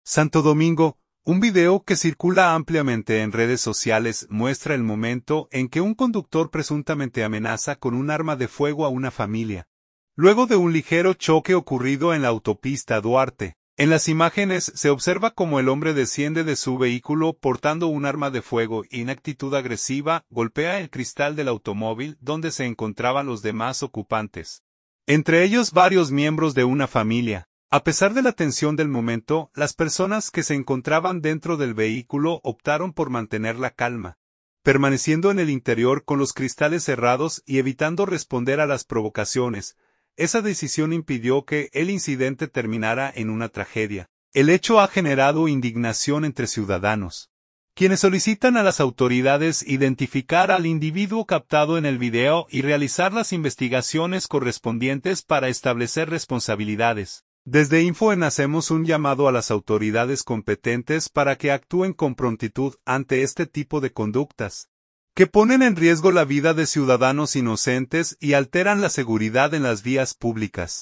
Santo Domingo, un video que circula ampliamente en redes sociales muestra el momento en que un conductor presuntamente amenaza con un arma de fuego a una familia. Luego de un ligero choque ocurrido en la autopista Duarte, en las imágenes se observa cómo el hombre desciende de su vehículo portando un arma de fuego y en actitud agresiva golpea el cristal del automóvil donde se encontraban los demás ocupantes. Entre ellos varios miembros de una familia. A pesar de la tensión del momento, las personas que se encontraban dentro del vehículo optaron por mantener la calma, permaneciendo en el interior con los cristales cerrados y evitando responder a las provocaciones. Esa decisión impidió que el incidente terminara en una tragedia. El hecho ha generado indignación entre ciudadanos, quienes solicitan a las autoridades identificar al individuo captado en el video y realizar las investigaciones correspondientes para establecer responsabilidades. Desde InfoEN hacemos un llamado a las autoridades competentes para que actúen con prontitud ante este tipo de conductas, que ponen en riesgo la vida de ciudadanos inocentes y alteran la seguridad en las vías públicas.